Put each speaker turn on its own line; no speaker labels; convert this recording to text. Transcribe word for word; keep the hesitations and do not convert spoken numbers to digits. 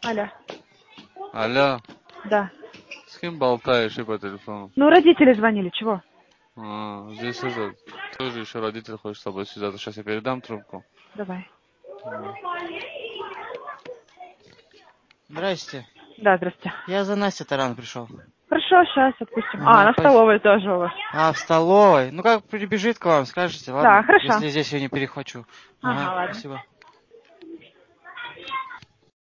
Алло.
Алло.
Да.
С кем болтаешь и по телефону?
Ну, родители звонили, чего?
А, здесь этот, тоже еще родитель хочет с тобой связаться. Сейчас я передам трубку.
Давай.
Здрасте.
Да, здрасте.
Я за Настей Таран пришел.
Хорошо, сейчас отпустим.
Ага,
а, на
спасибо.
столовой тоже у вас.
А, в столовой? Ну как прибежит к вам, скажете, ладно?
Да, хорошо.
Если здесь я не перехвачу.
Ага,
Ага,
ладно.
спасибо.